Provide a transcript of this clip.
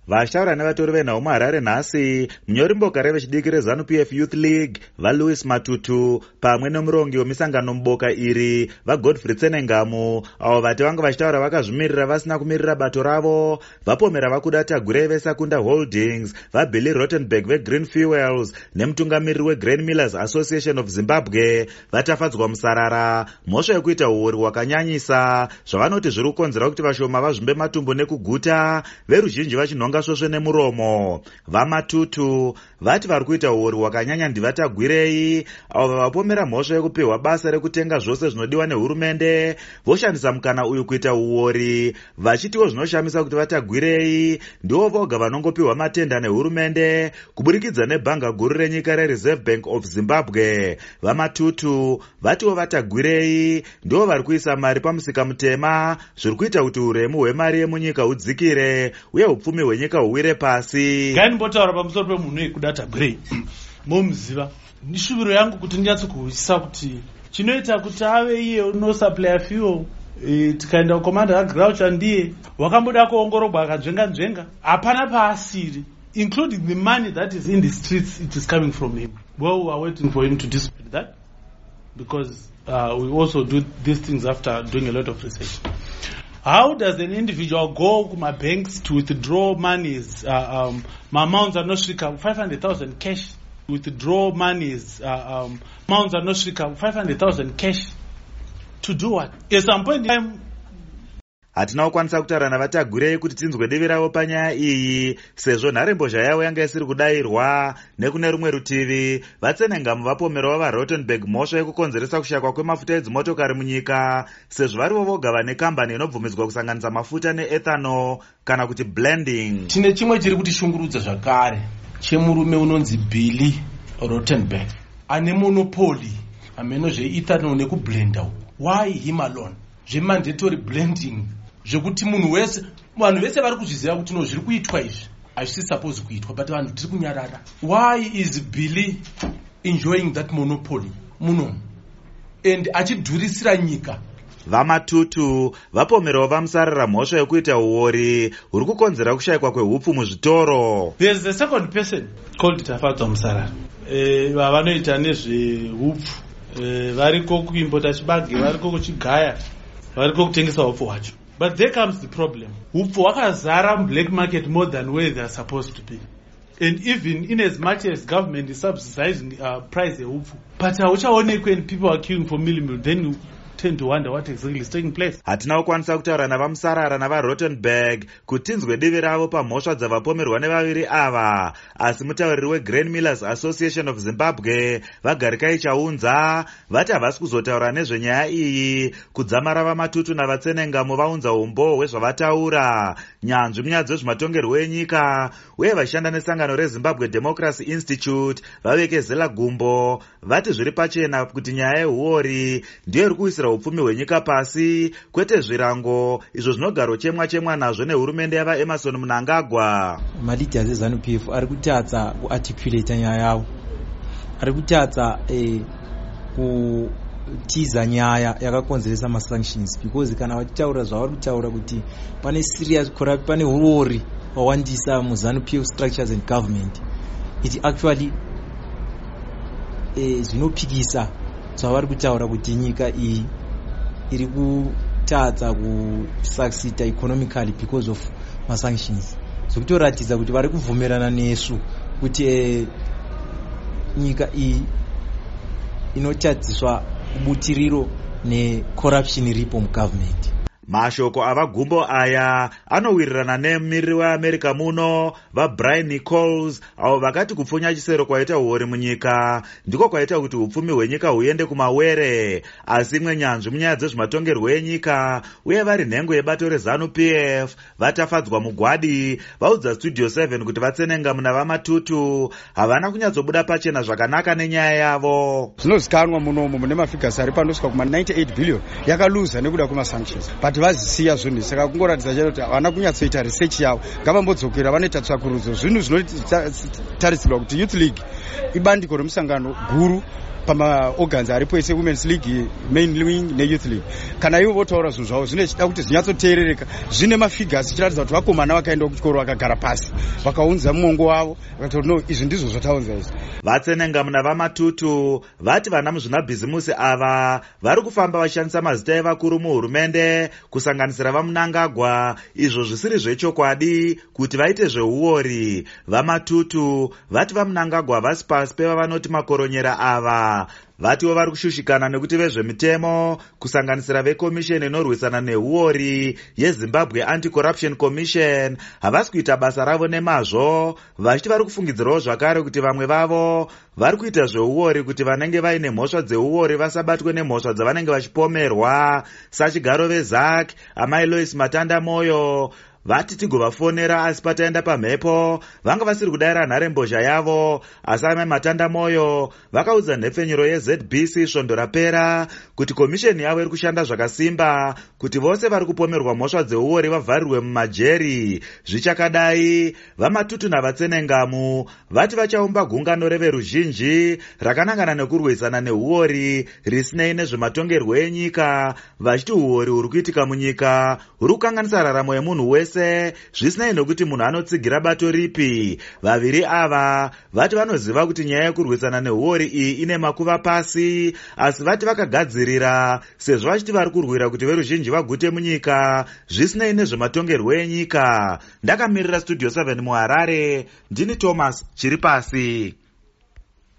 Vashtaura nevatori venhau muHarare nhasi, munyori mboka revechidiki reZANU-PF Youth League vaLouis Matutu pamwe nomurongi wemisangano muboka iri vaGodfrey Tsenengamu, avo vati vanga vachitaura vakazvimirira vasina kumirira bato ravo, vapomera vakuda Tagurei veSakunda Holdings, vaBilly Rottenberg veGreen Fuels nemutungamiriri weGrain Millers Association of Zimbabwe vatafadzwa musarara mhosva yekuita uori hwakanyanyisa zvavanoti zviri kukonzera kuti vashoma vazvimbe matumbu nekuguta, veruzhinji vachinhonga svosve nemuromo. VaMatutu vati vari kuita uori hwakanyanya ndivaTagurei, avo vavapomera mhosva yekupiwa basa rekutenga zvose zvinodiwa nehurumende, voshandisa mukana uyu kuita uori, vachitiwo zvinoshamisa kuti vaTagurei ndivo voga vanongopiwa matenda nehurumende kuburikidza nebhanga guru renyika reReserve Bank of Zimbabwe. VaMatutu vatiwo vaTagurei ndivo vari kuisa mari pamusika mutema, zviri kuita kuti uremu hwemari yemunyika hudzikire uye upfumi hwenyika huwire pasi. Ngaimbotaura pamusoro pemunhu wekuda Tagurei momuziva. Nishuviro yangu kuti ndinyatsokuhwisisa kuti chinoita kuti ave iye unosupplya fuel tikaenda kukomanda kaGraucha ndiye wakamboda kuongorogwa akadzvenga hapana paasiri, including the money that is in the streets, it is coming from him. Well, we are waiting for him to dispute that because we also do these things after doing a lot of research. How does an individual go to my banks to withdraw monies? My amounts are not strict, 500,000 cash. Withdraw monies. Amounts are not strict, 500,000 cash. To do what? At some point in time, hatina kukwanisa kutaura navaTagurei kuti tinzwe divi ravo panyaya iyi, sezvo nharembozha yavo yanga isiri kudayirwa. Nekune rumwe rutivi, vaTsenengamu vapomerawo vaRottenberg mhosva yekukonzeresa kushakwa kwemafuta edzimotokari munyika, sezvo varivo voga vane kambani inobvumidzwa kusanganisa mafuta neethanol kana kuti blending. Tine chimwe chiri kutishungurudza zvakare chemurume unonzi Billy Rottenberg ane monopoli ameno zveethanol nekublenda. Why him alone? Mandatory blending zvekuti vanhu vese vari kuzviziva kuti no zviri kuitwa izvi hazvisi suppose kuitwa, but vanhu tiri kunyarara. Why is Billy enjoying that monopoly muno and achidhurisira nyika? VaMatutu vapomerawo vamusarira mhosva yekuita uori huri kukonzera kushayikwa kwehupfu muzvitoro. There is a second person called Tafadzwa Musarara vanoita nezvehupfu, variko kuimbota chibage, variko kuchigaya, variko kutengesa hupfu hwacho. But there comes the problem. Hupfu hwakazara black market more than where they are supposed to be. And even in as much as government is subsidizing price hupfu, but hauchaonekwi when people are queuing for millimil, then you tend to wonder what exactly is taking place. Hatina kukwanisa kutaura navamusarara navaRottenberg kuti tinzwe divi ravo pamhosva dzavapomerwa nevaviri ava, asi mutauriri weGrain Millers Association of Zimbabwe vaGarikai Chaunza vati havasi kuzotaura nezvenyaya iyi kudzamara vaMatutu navaTsenengamu vaunza umbo hwezvavataura. Nyanzvi munyaya dzezvematongerwo enyika uye vachishanda nesangano reZimbabwe Democracy Institute vavekezela gumbo vati zviri pachena kuti nyaya yehuori ndiyo iri kuisira upfumi hwenyika pasi, kwete zvirango izvo zvinogaro chemwa nazvo nehurumende yavaEmerson Mnangagwa. Maleaders eZANU-PF ari kutadza kuarticulate nyaya yavo, ari kutadza kutiza nyaya yakakonzeresa masanctions, because kana vachitaura zvavari kutaura kuti pane serious corrupt, pane uori hwawandisa muZANU-PF structures and government, it actually zvinopikisa zvavari kutaura kuti nyika iyi iri kutadza kusucceed economically because of masanctions. Zvikutoratidza kuti vari kubvumirana nesu kuti nyika iyi inotadziswa butiriro necorruption iripo mugovernment. Mashoko avagumbo aya anowirirana nemumiriri weAmerica muno vaBrian Nichols, avo vakati kupfunya chisero kwaita uori munyika ndiko kwaita kuti upfumi hwenyika huende kumawere. Asi imwe nyanzvi munyaya dzezvematongerwo enyika uye vari nhengo yebato reZANU-PF vatafadzwa mugwadi vaudza Studio 7 kuti vaTsenengamu navaMatutu havana kunyatsobuda pachena zvakanaka nenyaya yavo. Zvinozikanwa munomo mune mafigasi ari panosvika kuma 98 billion yakaluza nekuda kwemasanctions, but vazisiya zvinhu. Saka kungoratidza chete kuti havana kunyatsoita research yavo, ngavambodzokera vanoita tsvakurudzo. Zvinhu zvinotarisirwa kuti Youth League ibandiko remusangano guru pamaorgans aripo ese Women's League, Main Wing neYouth League. Kana ivo votaura zvinhu zvavo zvinoda kuti zvinyatsoteerereka, zvine mafigures zvichiratidza kuti vakomana vakaenda kuchikoro vakagara pasi vakaunza muongo wavo vakati no, izvi ndizvo zvataunza izvi. Vatsenengamu navaMatutu vati vana muzvinabhizimusi ava vari kufamba vachishandisa mazita evakuru muhurumende kusanganisira vaMnangagwa, izvo zvisiri zvechokwadi kuti vaite zveuori. VaMatutu vati vaMnangagwa vasi pasi pevavanoti makoronyera ava. Vatiwo vari kushushikana nekuti vezvemitemo kusanganisira vekomisheni inorwisana neuori yeZimbabwe Anti-Corruption Commission havasi kuita basa ravo nemazvo, vachiti vari kufungidzirawo zvakare kuti vamwe vavo vari kuita zveuori kuti vanenge vaine mhosva dzeuori vasabatwe nemhosva dzavanenge vachipomerwa. Sachigaro veZAC amai Lois Matanda Moyo vati tigovafonera asi pataenda pamhepo vanga vasiri kudayira nharembozha yavo, asi amai Matanda Moyo vakaudza nhepfenyuro yeZBC svondo rapera kuti komisheni yavo iri kushanda zvakasimba kuti vose vari kupomerwa mhosva dzeuori vavharirwe mumajeri. Zvichakadai, vaMatutu naVatsenengamu vati vachaumba gungano reveruzhinji rakanangana nekurwisana neuori risinei nezvematongerwo enyika, vachiti uori huri kuitika munyika huri kukanganisa raramo yemunhu wese zvisinei nokuti munhu anotsigira bato ripi. Vaviri ava vati vanoziva kuti nyaya yekurwisana neuori iyi ine makuva pasi, asi vati vakagadzirira sezvo vachiti vari kurwira kuti veruzhinji vagute munyika zvisinei nezvematongerwo enyika. Ndakamirira Studio 7 muHarare, ndini Thomas Chiripasi.